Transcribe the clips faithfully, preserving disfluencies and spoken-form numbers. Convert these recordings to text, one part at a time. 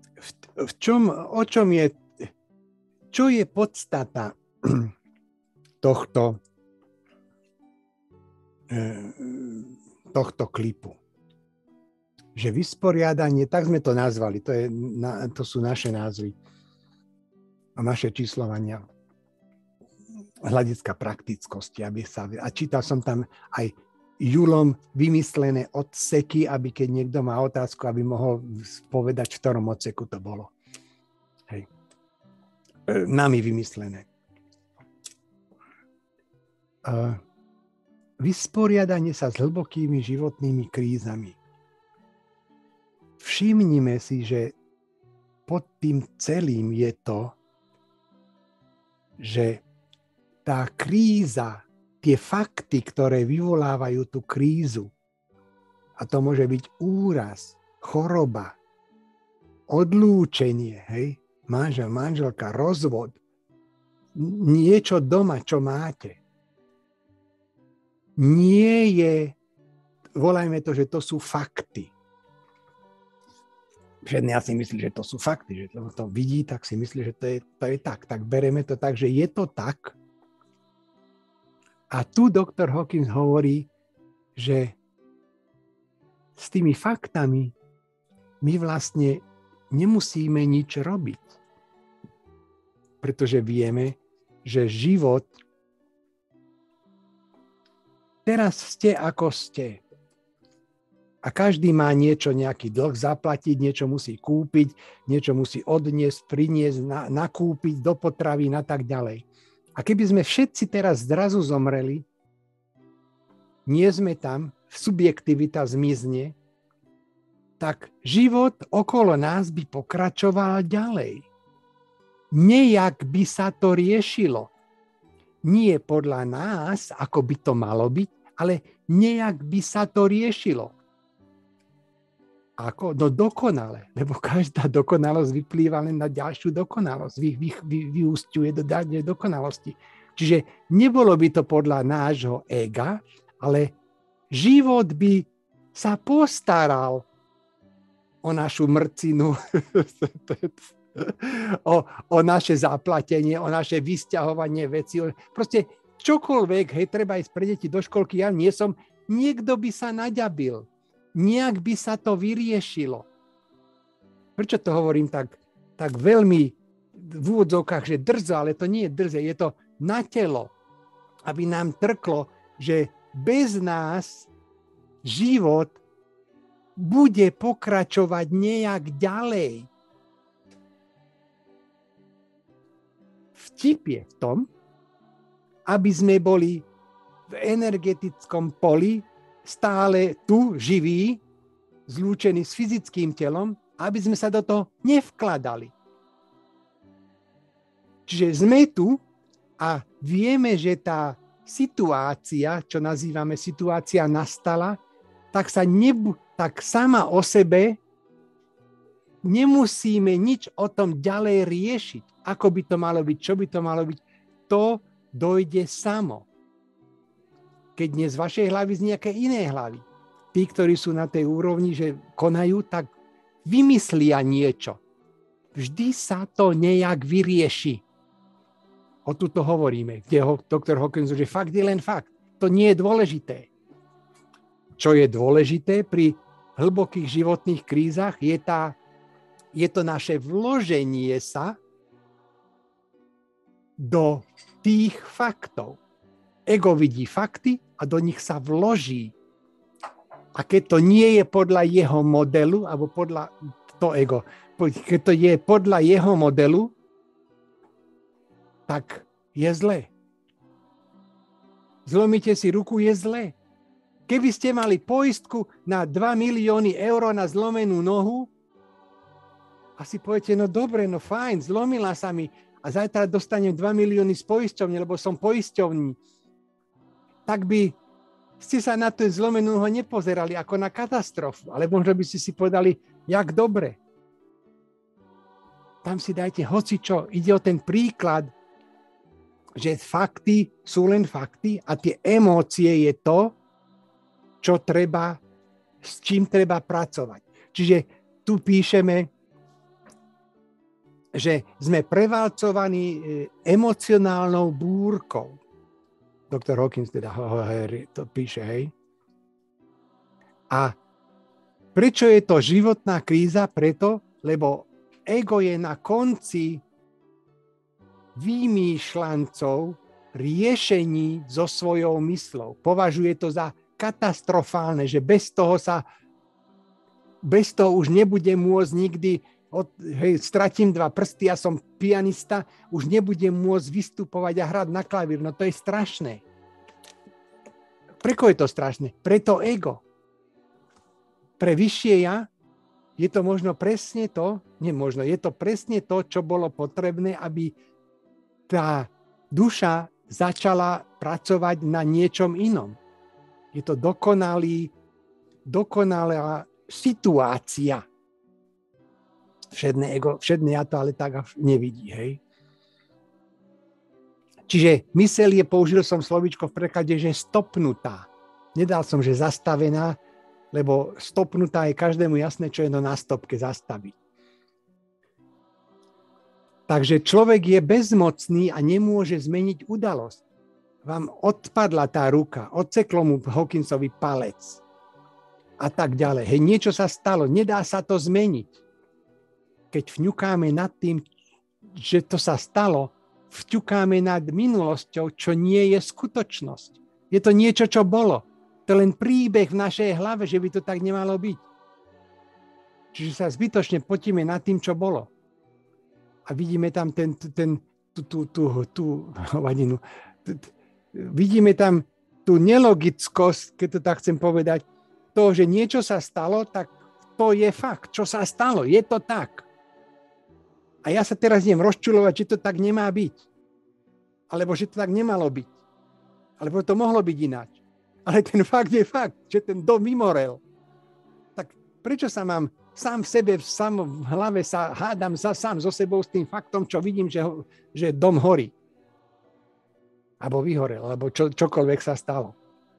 v, v čom, o čom je, čo je podstata tohto, tohto klipu? Že vysporiadanie, tak sme to nazvali, to, je, to sú naše názvy a naše číslovania hľadiska praktickosti. Aby sa, a čítal som tam aj Julom vymyslené odseky, aby keď niekto má otázku, aby mohol povedať, v ktorom odseku to bolo. Hej. Nami vymyslené. Uh, vysporiadanie sa s hlbokými životnými krízami. Všimnime si, že pod tým celým je to, že tá kríza, tie fakty, ktoré vyvolávajú tú krízu, a to môže byť úraz, choroba, odlúčenie, hej, manžel, manželka, rozvod, niečo doma, čo máte. Nie je, volajme to, že to sú fakty. Všetci si myslí, že to sú fakty, že to, to vidí, tak si myslí, že to je, to je tak. Tak bereme to tak, že je to tak. A tu doktor Hawkins hovorí, že s tými faktami my vlastne nemusíme nič robiť. Pretože vieme, že život, teraz ste ako ste. A každý má niečo, nejaký dlh zaplatiť, niečo musí kúpiť, niečo musí odniesť, priniesť, na, nakúpiť do potravín a tak ďalej. A keby sme všetci teraz zrazu zomreli, nie sme tam, subjektivita zmizne, tak život okolo nás by pokračoval ďalej. Nejak by sa to riešilo. Nie podľa nás, ako by to malo byť, ale nejak by sa to riešilo. Ako? No dokonale, lebo každá dokonalosť vyplýva len na ďalšiu dokonalosť, vy, vy, vy, vyúsťuje do ďalšej dokonalosti. Čiže nebolo by to podľa nášho ega, ale život by sa postaral o našu mrcinu, o, o naše zaplatenie, o naše vysťahovanie veci. Proste čokoľvek, hej, treba ísť pre deti do školky, ja nie som, niekto by sa naďabil. Nejak by sa to vyriešilo. Prečo to hovorím tak, tak veľmi v úvodzovkách, že drzo, ale to nie je drze, je to na telo, aby nám trklo, že bez nás život bude pokračovať nejak ďalej. Vtip je v tom, aby sme boli v energetickom poli stále tu, živí, zlúčení s fyzickým telom, aby sme sa do toho nevkladali. Čiže sme tu a vieme, že tá situácia, čo nazývame situácia nastala, tak, sa nebu- tak sama o sebe nemusíme nič o tom ďalej riešiť. Ako by to malo byť, čo by to malo byť. To dojde samo. Keď nie z vašej hlavy, z nejakej inej hlavy. Tí, ktorí sú na tej úrovni, že konajú, tak vymyslia niečo. Vždy sa to nejak vyrieši. O tu to hovoríme, kde ho doktor Hawkins, že fakt je len fakt. To nie je dôležité. Čo je dôležité pri hlbokých životných krízach, je, tá, je to naše vloženie sa do tých faktov. Ego vidí fakty a do nich sa vloží. A keď to nie je podľa jeho modelu, alebo podľa to ego, keď to je podľa jeho modelu, tak je zlé. Zlomíte si ruku, je zlé. Keby ste mali poistku na dva milióny eur na zlomenú nohu, asi poviete, no dobre, no fajn, zlomila sa mi a zajtra dostanem dva milióny z poisťovne, lebo som poisťovní. Tak by ste sa na tú zlomenú nohu nepozerali ako na katastrofu, ale možno by ste si povedali, jak dobre. Tam si dajte hocičo, ide o ten príklad, že fakty sú len fakty a tie emócie je to, čo treba, s čím treba pracovať. Čiže tu píšeme že sme prevalcovaní emocionálnou búrkou. doktor Hawkins teda to píše, hej. A prečo je to životná kríza? Preto, lebo ego je na konci vymýšľancov riešení so svojou myslou. Považuje to za katastrofálne, že bez toho sa bez toho už nebudem môcť nikdy, od, hej, stratím dva prsty, ja som pianista, už nebudem môcť vystupovať a hrať na klavír. No to je strašné. Prečo je to strašné? Preto ego. Pre vyššie ja je to možno presne to, nie možno, je to presne to, čo bolo potrebné, aby tá duša začala pracovať na niečom inom. Je to dokonalý, dokonalá situácia. Všedné ego, všedné ja to ale tak nevidí, hej. Čiže myseľ je, použil som slovíčko v preklade, že stopnutá. Nedal som, že zastavená, lebo stopnutá je každému jasné, čo je to na stopke zastaviť. Takže človek je bezmocný a nemôže zmeniť udalosť. Vám odpadla tá ruka, odseklo mu Hawkinsovi palec a tak ďalej. Hej, niečo sa stalo, nedá sa to zmeniť. Keď vňukáme nad tým, že to sa stalo, vťukáme nad minulosťou, čo nie je skutočnosť. Je to niečo, čo bolo. To je len príbeh v našej hlave, že by to tak nemalo byť. Čiže sa zbytočne potíme nad tým, čo bolo. A vidíme tam ten, ten, tú, tú, tú, tú hovadinu. Vidíme tam tú nelogickosť, keď to tak chcem povedať, to, že niečo sa stalo, tak to je fakt. Čo sa stalo? Je to tak. A ja sa teraz idem rozčulovať, či to tak nemá byť. Alebo že to tak nemalo byť. Alebo to mohlo byť ináč. Ale ten fakt je fakt, že ten dom vymorel. Tak prečo sa mám sám v sebe, sám v hlave sa hádam sa, sám so sebou s tým faktom, čo vidím, že, že dom horí. Alebo vyhorel, alebo čo, čokoľvek sa stalo.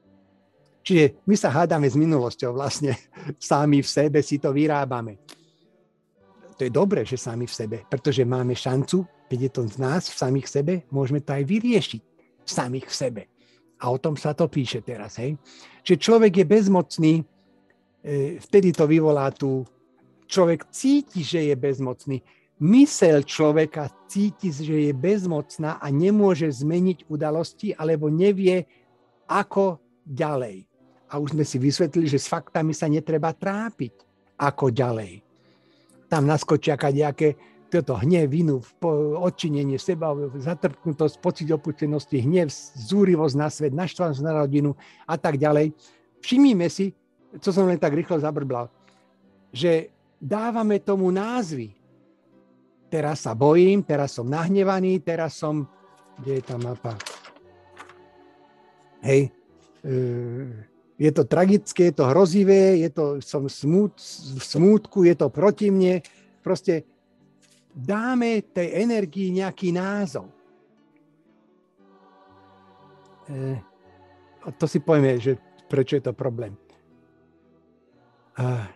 Čiže my sa hádame s minulosťou vlastne. Sami v sebe si to vyrábame. To je dobré, že sami v sebe, pretože máme šancu, keď je to z nás, v samých sebe, môžeme to aj vyriešiť v samých v sebe. A o tom sa to píše teraz. Hej? Čiže človek je bezmocný, vtedy to vyvolá tu, človek cíti, že je bezmocný. Myseľ človeka cíti, že je bezmocná a nemôže zmeniť udalosti, alebo nevie, ako ďalej. A už sme si vysvetlili, že s faktami sa netreba trápiť, ako ďalej. Tam naskočia nejaké toto hnev, vinu, odčinenie seba, zatrpknutosť, pocit opustenosti, hnev, zúrivosť na svet, naštvanosť na rodinu a tak ďalej. Všimnime si, čo som len tak rýchlo zabrbal, že dávame tomu názvy. Teraz sa bojím, teraz som nahnevaný, teraz som... Kde je tá mapa? Hej. Je to tragické, je to hrozivé, je to, som smút, v smútku, je to proti mne. Proste dáme tej energii nejaký názov. E, to si povieme, že prečo je to problém. A,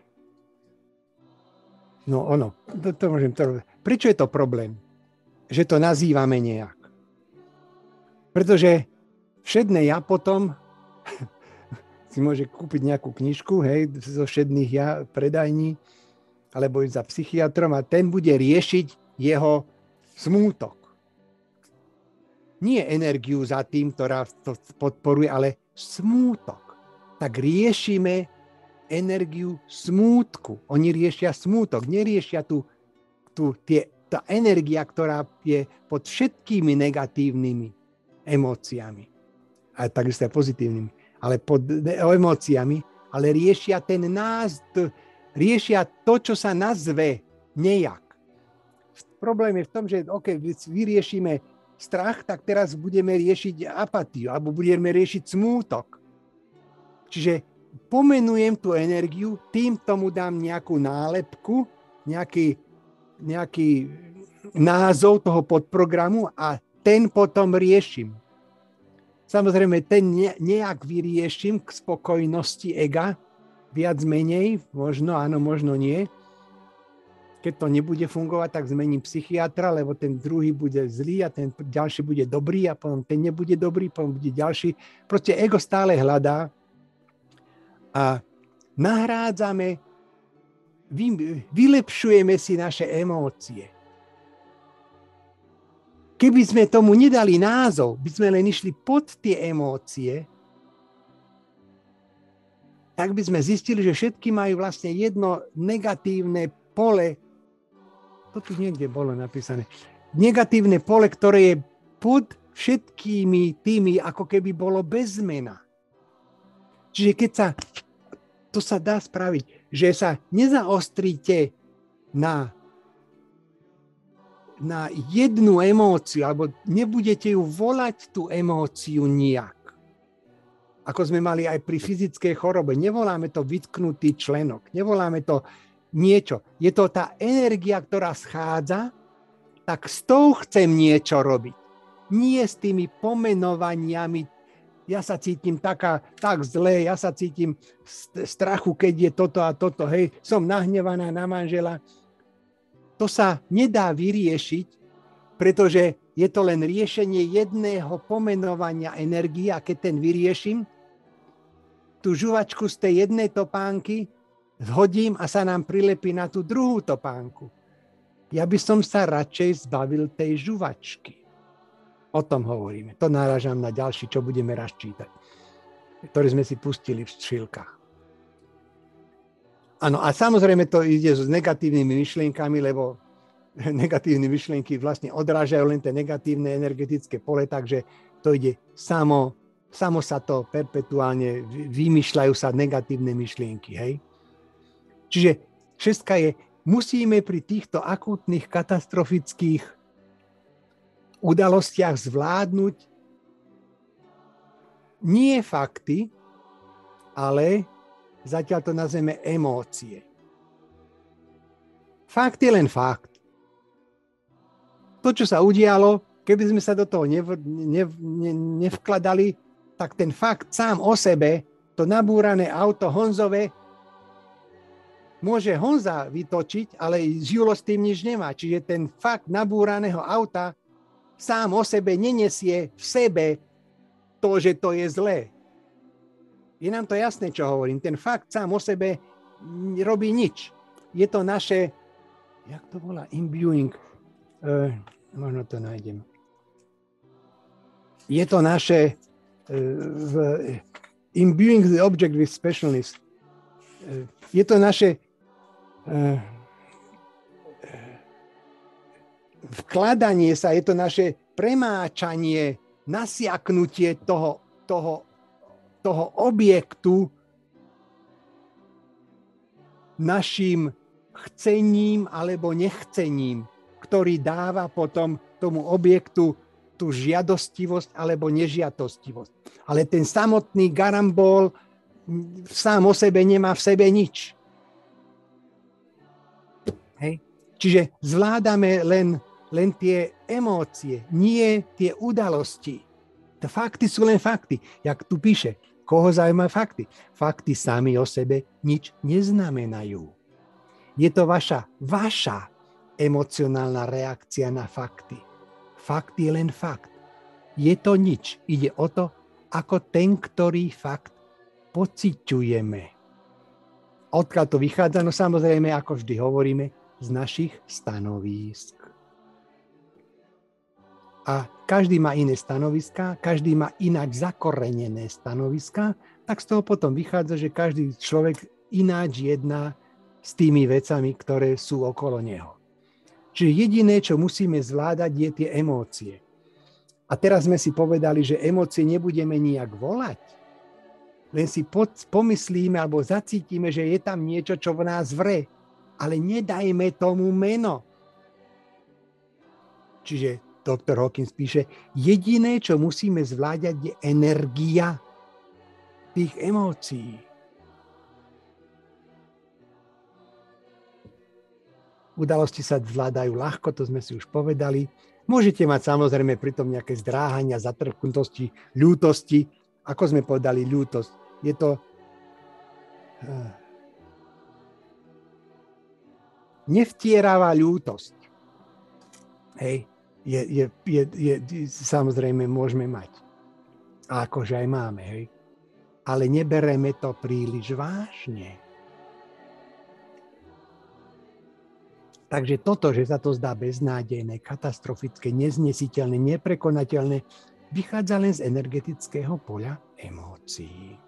no ono, to, to môžem to... Prečo je to problém? Že to nazývame nejak. Pretože všedné ja potom si môže kúpiť nejakú knižku, hej, zo všedných ja predajní, alebo ísť za psychiatrom a ten bude riešiť jeho smútok. Nie energiu za tým, ktorá to podporuje, ale smútok. Tak riešime energiu smútku. Oni riešia smútok, neriešia tu, tu tie, tá energia, ktorá je pod všetkými negatívnymi emóciami. A takisto aj pozitívnymi. Ale pod emóciami, ale riešia ten nás, riešia to, čo sa nazve nejak. Problém je v tom, že OK, vyriešime strach, tak teraz budeme riešiť apatiu, alebo budeme riešiť smútok. Čiže pomenujem tú energiu, tým tomu dám nejakú nálepku, nejaký, nejaký názov toho podprogramu a ten potom riešim. Samozrejme, ten nejak vyriešim k spokojnosti ega, viac menej, možno áno, možno nie. keď to nebude fungovať, tak zmením psychiatra, lebo ten druhý bude zlý a ten ďalší bude dobrý a potom ten nebude dobrý, potom bude ďalší. Proste ego stále hľadá a nahrádzame, vy, vylepšujeme si naše emócie. Keby sme tomu nedali názov, by sme len išli pod tie emócie, tak by sme zistili, že všetky majú vlastne jedno negatívne pole. To tu niekde bolo napísané. Negatívne pole, ktoré je pod všetkými tými, ako keby bolo bez zmena. Čiže keď sa, to sa dá spraviť, že sa nezaostríte na, na jednu emóciu, alebo nebudete ju volať tú emóciu nijak. Ako sme mali aj pri fyzickej chorobe. Nevoláme to vytknutý členok, nevoláme to niečo. Je to tá energia, ktorá schádza, tak s tou chcem niečo robiť. Nie s tými pomenovaniami, ja sa cítim taká, tak zle, ja sa cítim strachu, keď je toto a toto, hej, som nahnevaná na manžela. To sa nedá vyriešiť, pretože je to len riešenie jedného pomenovania energie a keď ten vyrieším, tú žuvačku z tej jednej topánky zhodím a sa nám prilepí na tú druhú topánku. Ja by som sa radšej zbavil tej žuvačky. O tom hovoríme. To narážam na ďalší, čo budeme raz čítať, ktorý sme si pustili v šilkách. Áno, a samozrejme to ide s negatívnymi myšlienkami, lebo negatívne myšlienky vlastne odrážajú len tie negatívne energetické pole, takže to ide samo Samo sa to perpetuálne, vymýšľajú sa negatívne myšlienky. Hej? Čiže šestka je, musíme pri týchto akútnych katastrofických udalostiach zvládnuť nie fakty, ale zatiaľ to nazveme emócie. Fakt je len fakt. To, čo sa udialo, keby sme sa do toho nev, nev, ne, nevkladali, tak ten fakt sám o sebe, to nabúrané auto Honzové, môže Honza vytočiť, ale Julo s tým nič nemá. Čiže ten fakt nabúraného auta sám o sebe nenesie v sebe to, že to je zlé. Je nám to jasné, čo hovorím. Ten fakt sám o sebe robí nič. Je to naše, jak to volá, imbuing, uh, možno to nájdem. Je to naše v imbuing the object with specialness. Je to naše vkladanie sa, je to naše premáčanie, nasiaknutie toho, toho, toho objektu našim chcením alebo nechcením, ktorý dáva potom tomu objektu tú žiadostivosť alebo nežiadostivosť. Ale ten samotný garambol sám o sebe nemá v sebe nič. Hej. Čiže zvládame len, len tie emócie, nie tie udalosti. To fakty sú len fakty. Jak tu píše, koho zaujímajú fakty? Fakty sami o sebe nič neznamenajú. Je to vaša, vaša emocionálna reakcia na fakty. Fakt je len fakt. Je to nič. Ide o to, ako ten, ktorý fakt pociťujeme. Odkiaľ to vychádza? No samozrejme, ako vždy hovoríme, z našich stanovísk. A každý má iné stanoviská, každý má ináč zakorenené stanoviská, tak z toho potom vychádza, že každý človek ináč jedná s tými vecami, ktoré sú okolo neho. Čiže jediné, čo musíme zvládať, je tie emócie. A teraz sme si povedali, že emócie nebudeme nijak volať. Len si pod, pomyslíme alebo zacítime, že je tam niečo, čo v nás vre. Ale nedajme tomu meno. Čiže doktor Hawkins píše, jediné, čo musíme zvládať, je energia tých emócií. Udalosti sa zvládajú ľahko, to sme si už povedali. Môžete mať samozrejme pritom nejaké zdráhania, zatrpknutosti, ľútosti. Ako sme povedali, ľútosť. Je to... nevtieravá ľútosť. Hej, je, je, je, je, samozrejme môžeme mať. A akože aj máme, hej. Ale nebereme to príliš vážne. Takže toto, že sa to zdá beznádejné, katastrofické, neznesiteľné, neprekonateľné, vychádza len z energetického poľa emócií.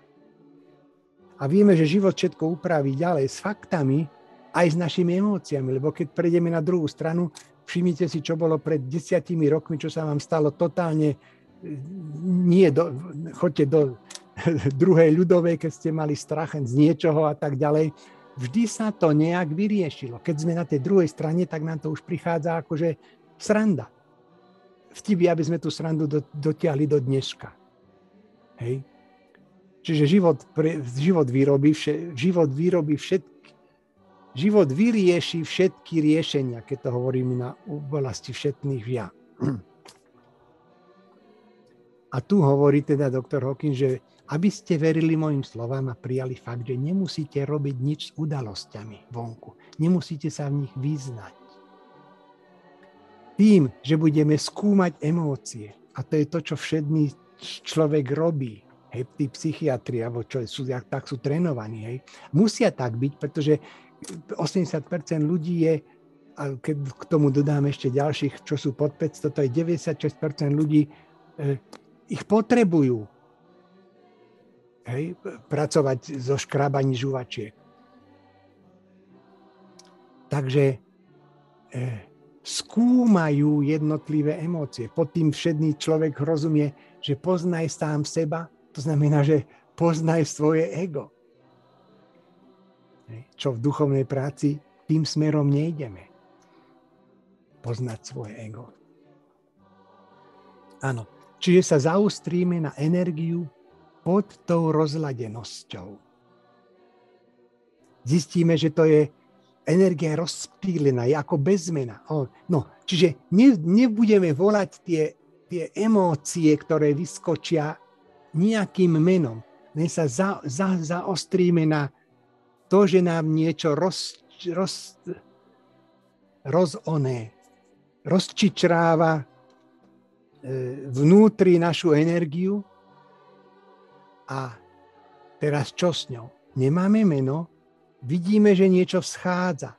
A vieme, že život všetko upraví ďalej s faktami, aj s našimi emóciami, lebo keď prejdeme na druhú stranu, všimnite si, čo bolo pred desiatimi rokmi, čo sa vám stalo totálne, nie, do, choďte do druhej ľudovej, keď ste mali strach z niečoho a tak ďalej. Vždy sa to nejak vyriešilo. Keď sme na tej druhej strane, tak nám to už prichádza akože sranda. Vtipy, aby sme tú srandu do, dotiahli do dneška. Hej. Čiže život, pre, život, vyrobí, život vyrobí všetky Život vyrieši všetky riešenia, keď to hovoríme na oblasti všetných ja. A tu hovorí teda doktor Hawking, že aby ste verili mojim slovám a prijali fakt, že nemusíte robiť nič s udalosťami vonku. Nemusíte sa v nich vyznať. Tým, že budeme skúmať emócie, a to je to, čo všedný človek robí, hej, tí psychiatri, alebo čo sú, tak sú trénovaní, hej, musia tak byť, pretože osemdesiat percent ľudí je, a keď k tomu dodám ešte ďalších, čo sú pod päťsto, to je deväťdesiatšesť percent ľudí, eh, ich potrebujú, hej, pracovať so škrábaním žuvačiek. Takže eh, skúmajú jednotlivé emócie. Pod tým všedný človek rozumie, že poznaj sám seba, to znamená, že poznaj svoje ego. Čo v duchovnej práci tým smerom nejdeme. Poznať svoje ego. Áno. Čiže sa zaustríme na energiu pod tou rozladenosťou. Zistíme, že to je energia rozptýlená, je ako bezmena. No, čiže ne, nebudeme volať tie, tie emócie, ktoré vyskočia nejakým menom. Len sa za, za, zaostríme na to, že nám niečo roz, roz, rozoné, rozčičráva vnútri našu energiu a teraz čo s ňou? Nemáme meno, vidíme, že niečo schádza.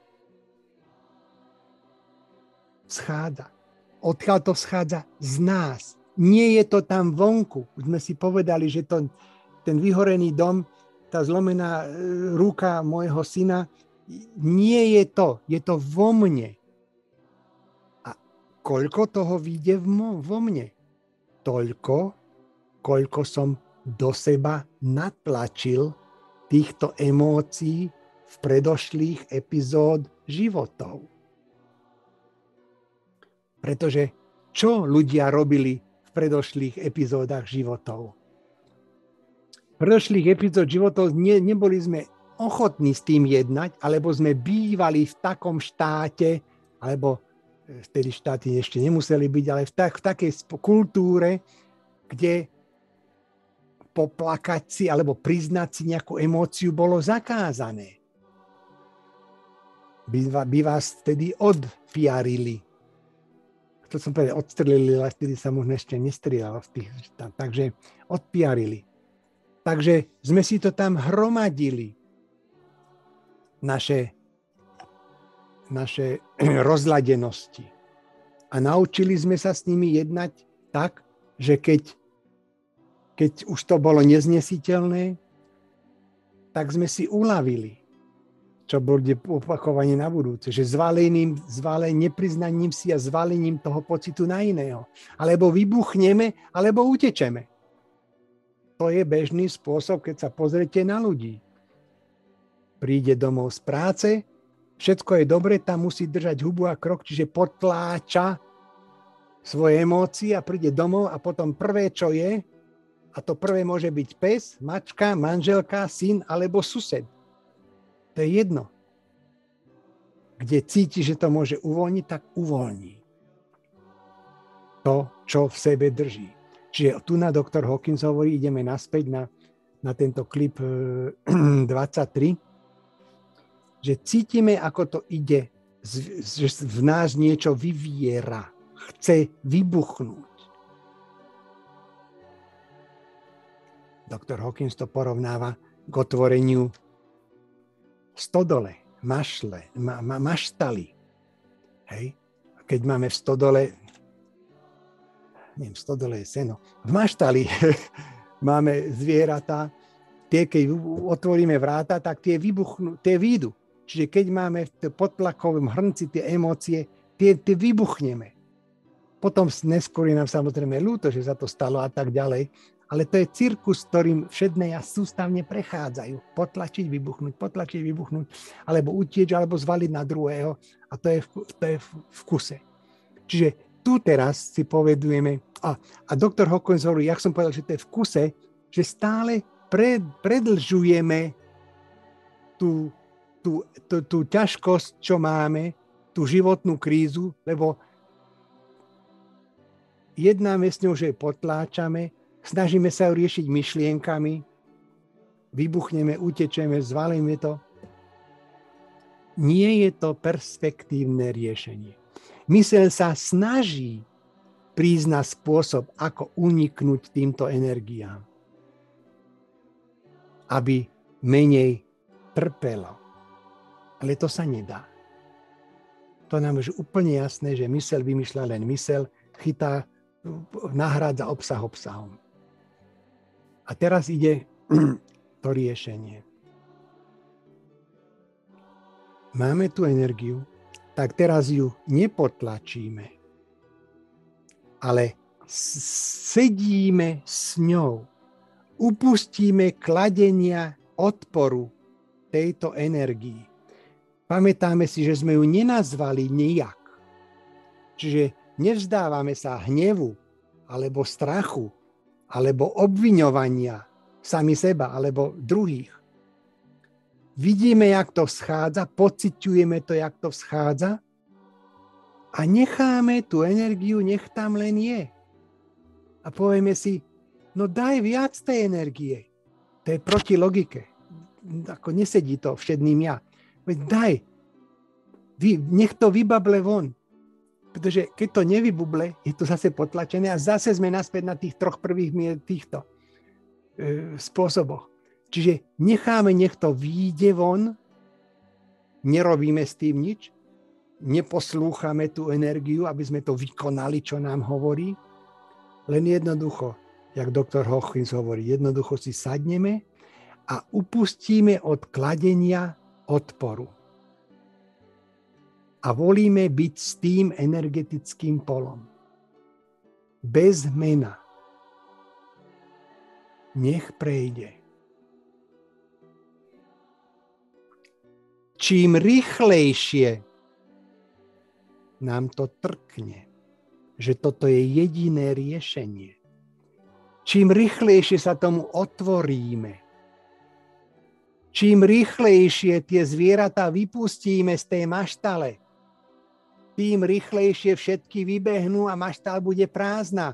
Schádza. Odkiaľ to schádza? Z nás. Nie je to tam vonku. Už sme si povedali, že to, ten vyhorený dom, tá zlomená ruka môjho syna, nie je to, je to vo mne. A koľko toho vyjde vo mne? Toľko, koľko som do seba natlačil týchto emócií v predošlých epizód životov. Pretože čo ľudia robili v predošlých epizódach životov? predošlých epizód životov ne, neboli sme ochotní s tým jednať, alebo sme bývali v takom štáte, alebo vtedy štáty ešte nemuseli byť, ale v, tak, v takej kultúre, kde poplakať si alebo priznať si nejakú emóciu bolo zakázané. By, by vás vtedy odpiarili. To som povedal, odstrelili, ale vtedy sa možno ešte nestrieľalo. Takže odpiarili. Takže sme si to tam hromadili. Naše, naše rozladenosti. A naučili sme sa s nimi jednať tak, že keď, keď už to bolo neznesiteľné, tak sme si uľavili, čo bude opakovanie na budúce, že zvalením, zvalením, nepriznaním si a zvalením toho pocitu na iného. Alebo vybuchneme, alebo utečeme. To je bežný spôsob, keď sa pozriete na ľudí. Príde domov z práce, všetko je dobre, tam musí držať hubu a krok, čiže potláča svoje emócie a príde domov a potom prvé, čo je, a to prvé môže byť pes, mačka, manželka, syn alebo sused. To je jedno. Kde cíti, že to môže uvoľniť, tak uvoľní. To, čo v sebe drží. Čiže tu na doktor Hawkins hovorí, ideme naspäť na, na tento klip dvadsaťtri. že cítime, ako to ide, že v nás niečo vyviera, chce vybuchnúť. Doktor Hawkins to porovnáva k otvoreniu stodole, mašle, ma, ma, maštaly. Hej? Keď máme v stodole, neviem, v stodole je seno, v maštali máme zvieratá, tie, keď otvoríme vráta, tak tie vybuchnú, tie výjdu. Čiže keď máme v podtlakovom hrnci tie emócie, tie, tie vybuchneme. Potom neskôr je nám samozrejme ľúto, že sa to stalo a tak ďalej, ale to je cirkus, ktorým všedné ja sústavne prechádzajú. Potlačiť, vybuchnúť, potlačiť, vybuchnúť, alebo utieč, alebo zvaliť na druhého. A to je v, to je v kuse. Čiže tu teraz si povedujeme, a, a doktor Hawkins hovorí, jak som povedal, že to je v kuse, že stále pred, predlžujeme tú, tú, tú, tú ťažkosť, čo máme, tú životnú krízu, lebo jednáme s ňou, že potláčame, snažíme sa ju riešiť myšlienkami, vybuchneme, utečeme, zvalíme to. Nie je to perspektívne riešenie. Myseľ sa snaží prísť na spôsob, ako uniknúť týmto energiám, aby menej trpelo. Ale to sa nedá. To nám je úplne jasné, že myseľ vymýšľa len myseľ, chytá, nahrádza obsah obsahom. A teraz ide to riešenie. Máme tu energiu, tak teraz ju nepotlačíme, ale sedíme s ňou. Upustíme kladenia odporu tejto energii. Pamätáme si, že sme ju nenazvali nijak. Čiže nevzdávame sa hnevu, alebo strachu, alebo obviňovania sami seba, alebo druhých. Vidíme, jak to vschádza, pociťujeme to, jak to vschádza a necháme tú energiu, nech tam len je. A povieme si, no daj viac tej energie. To je proti logike. Ako nesedí to všedným ja. Veď daj, vy, nech to vybable von. Pretože keď to nevybuble, je to zase potlačené a zase sme naspäť na tých troch prvých týchto e, spôsoboch. Čiže necháme, nech to vyjde von, nerobíme s tým nič, neposlúchame tú energiu, aby sme to vykonali, čo nám hovorí. Len jednoducho, jak doktor Hawkins hovorí, jednoducho si sadneme a upustíme od kladenia odporu. A volíme byť s tým energetickým polom. Bez mena. Nech prejde. Čím rýchlejšie nám to trkne, že toto je jediné riešenie. Čím rýchlejšie sa tomu otvoríme, čím rýchlejšie tie zvieratá vypustíme z tej maštale, tým rýchlejšie všetky vybehnú a maštál bude prázdna.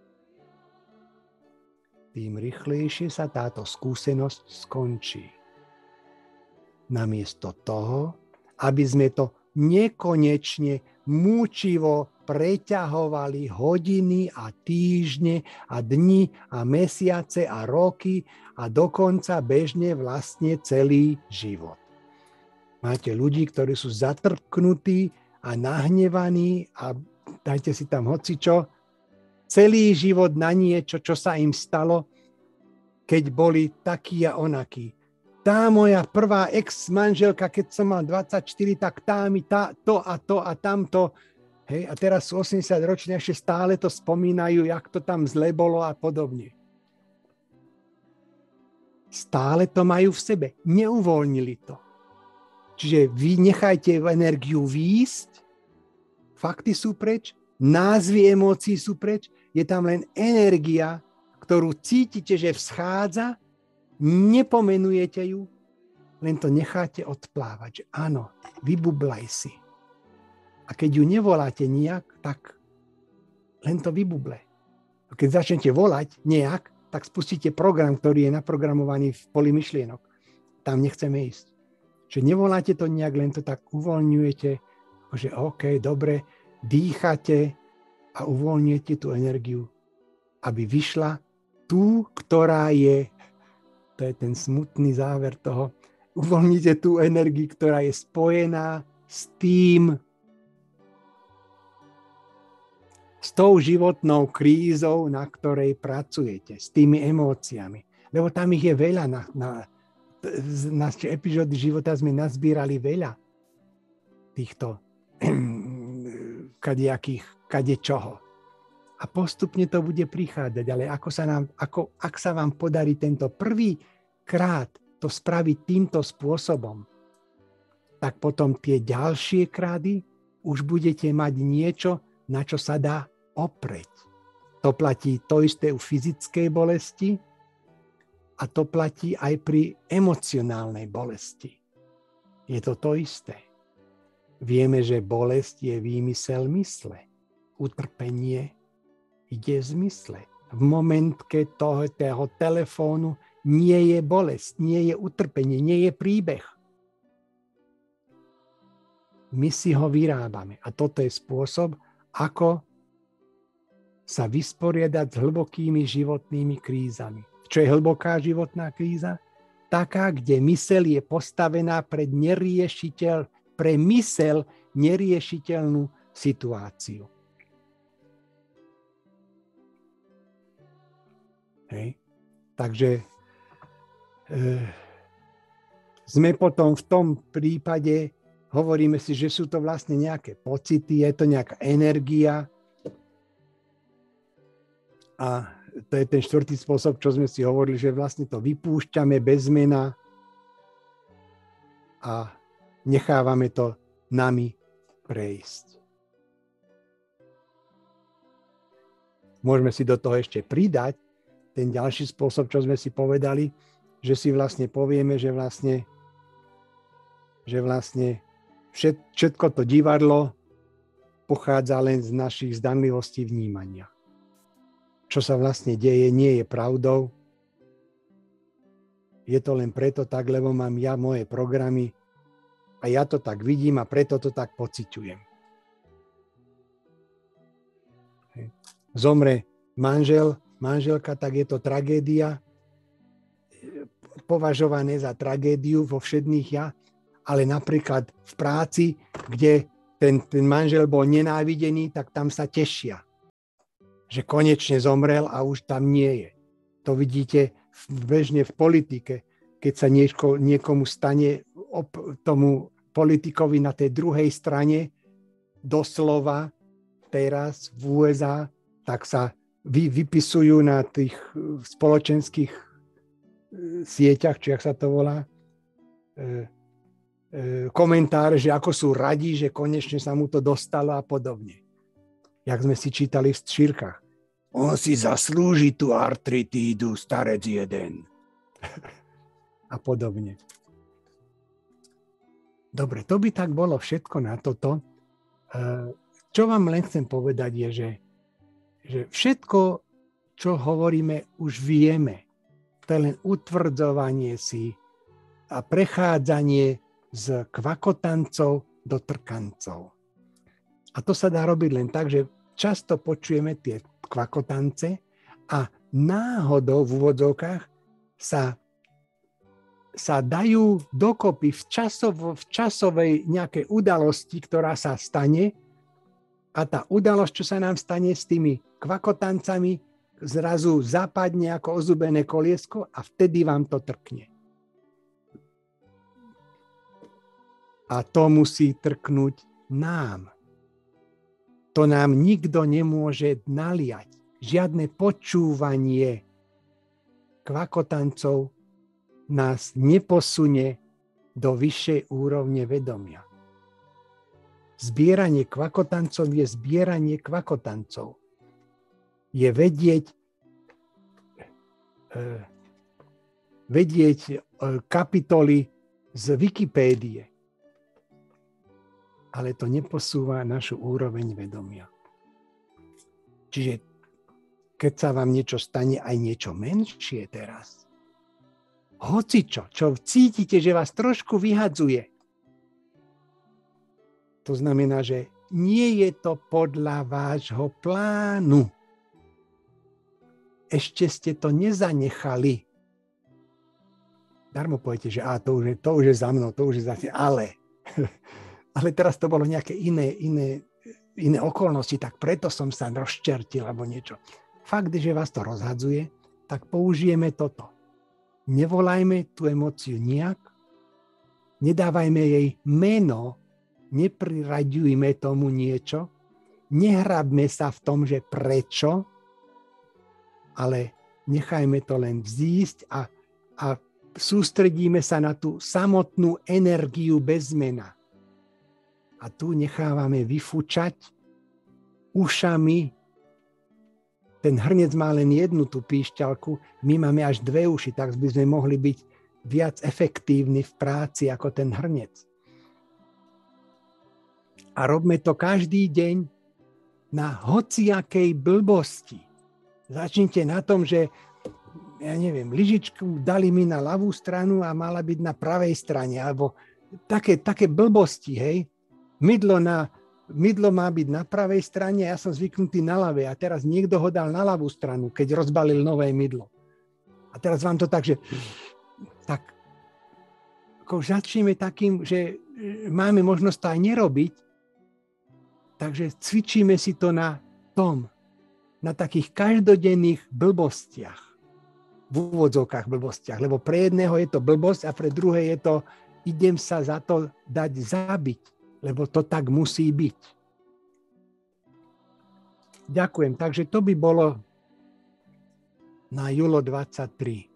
Tým rýchlejšie sa táto skúsenosť skončí. Namiesto toho, aby sme to nekonečne, múčivo preťahovali hodiny a týždne a dni a mesiace a roky a dokonca bežne vlastne celý život. Máte ľudí, ktorí sú zatrpknutí a nahnevaní a dajte si tam hocičo, celý život na niečo, čo sa im stalo, keď boli takí a onakí. Tá moja prvá ex-manželka, keď som mal dvadsaťštyri, tak tá mi tá, to a to a tamto. Hej, a teraz sú osemdesiatroční, ešte stále to spomínajú, jak to tam zle bolo a podobne. Stále to majú v sebe. Neuvoľnili to. Čiže vy nechajte energiu výjsť, fakty sú preč, názvy emócií sú preč, je tam len energia, ktorú cítite, že vschádza, nepomenujete ju, len to necháte odplávať, že áno, vybublaj si. A keď ju nevoláte nijak, tak len to vybuble. A keď začnete volať nejak, tak spustíte program, ktorý je naprogramovaný v poli myšlienok. Tam nechceme ísť. Čiže nevoláte to nejak, len to tak uvoľňujete, že OK, dobre, dýchate a uvoľňujete tú energiu, aby vyšla tú, ktorá je, to je ten smutný záver toho, uvoľnite tú energiu, ktorá je spojená s tým, s tou životnou krízou, na ktorej pracujete, s tými emóciami. Lebo tam ich je veľa. Na, na, na epizódy života sme nazbírali veľa týchto kadejakých, kadečoho. A postupne to bude prichádzať. Ale ako sa nám, ako, ak sa vám podarí tento prvý krát to spraviť týmto spôsobom, tak potom tie ďalšie krády už budete mať niečo, na čo sa dá opreť. To platí to isté u fyzickej bolesti a to platí aj pri emocionálnej bolesti. Je to to isté. Vieme, že bolesť je výmysel mysle. Utrpenie ide z mysle. V momentke toho, toho telefónu nie je bolesť, nie je utrpenie, nie je príbeh. My si ho vyrábame. A toto je spôsob, ako sa vysporiadať s hlbokými životnými krízami. Čo je hlboká životná kríza? Taká, kde myseľ je postavená pred neriešiteľ, pre myseľ neriešiteľnú situáciu. Hej. Takže e, sme potom v tom prípade, hovoríme si, že sú to vlastne nejaké pocity, je to nejaká energia. A to je ten štvrtý spôsob, čo sme si hovorili, že vlastne to vypúšťame bez mena a nechávame to nami prejsť. Môžeme si do toho ešte pridať ten ďalší spôsob, čo sme si povedali, že si vlastne povieme, že vlastne, že vlastne všetko to divadlo pochádza len z našich zdanlivostí vnímania. Čo sa vlastne deje, nie je pravdou. Je to len preto tak, lebo mám ja moje programy a ja to tak vidím a preto to tak pociťujem. Zomre manžel, manželka, tak je to tragédia, považované za tragédiu vo všedných ja, ale napríklad v práci, kde ten, ten manžel bol nenávidený, tak tam sa tešia, že konečne zomrel a už tam nie je. To vidíte bežne v politike, keď sa nieko, niekomu stane op, tomu politikovi na tej druhej strane, doslova teraz v ú es á, tak sa vy, vypisujú na tých spoločenských sieťach, či jak sa to volá, e, e, komentáre, že ako sú radi, že konečne sa mu to dostalo a podobne. Jak sme si čítali v šírkach. On si zaslúži tú artritídu, starec jeden. A podobne. Dobre, to by tak bolo všetko na toto. Čo vám len chcem povedať je, že, že všetko, čo hovoríme, už vieme. To je len utvrdzovanie si a prechádzanie z kvakotancov do trkancov. A to sa dá robiť len tak, že často počujeme tie kvakotance a náhodou v úvodzovkách sa, sa dajú dokopy v, časov, v časovej nejakej udalosti, ktorá sa stane a tá udalosť, čo sa nám stane s tými kvakotancami, zrazu zapadne ako ozubené koliesko a vtedy vám to trkne. A to musí trknúť nám. To nám nikto nemôže naliať. Žiadne počúvanie kvakotancov nás neposunie do vyššej úrovne vedomia. Zbieranie kvakotancov je zbieranie kvakotancov. Je vedieť, vedieť kapitoly z Wikipédie. Ale to neposúva našu úroveň vedomia. Čiže keď sa vám niečo stane, aj niečo menšie teraz, hocičo, čo cítite, že vás trošku vyhadzuje. To znamená, že nie je to podľa vášho plánu. Ešte ste to nezanechali. Darmo poviete, že á, to, už je, to už je za mnou, to už je za mnou, ale, ale teraz to bolo nejaké iné, iné, iné okolnosti, tak preto som sa rozčertil alebo niečo. Fakt, že vás to rozhadzuje, tak použijeme toto. Nevolajme tú emóciu nijak, nedávajme jej meno, nepriraďujme tomu niečo, nehrabme sa v tom, že prečo, ale nechajme to len vzísť a, a sústredíme sa na tú samotnú energiu bez mena. A tu nechávame vyfúčať ušami. Ten hrnec má len jednu tú píšťalku, my máme až dve uši, tak by sme mohli byť viac efektívni v práci ako ten hrnec. A robme to každý deň na hociakej blbosti. Začnite na tom, že ja neviem, lyžičku dali mi na ľavú stranu a mala byť na pravej strane, alebo také, také blbosti, hej. Mydlo, na, mydlo má byť na pravej strane, ja som zvyknutý na ľavej a teraz niekto ho dal na ľavú stranu, keď rozbalil nové mydlo. A teraz vám to tak, že tak ako začneme takým, že máme možnosť to aj nerobiť, takže cvičíme si to na tom, na takých každodenných blbostiach. V úvodzovkách blbostiach, lebo pre jedného je to blbosť a pre druhé je to, idem sa za to dať zabiť, lebo to tak musí byť. Ďakujem. Takže to by bolo na júlo dvadsaťtri.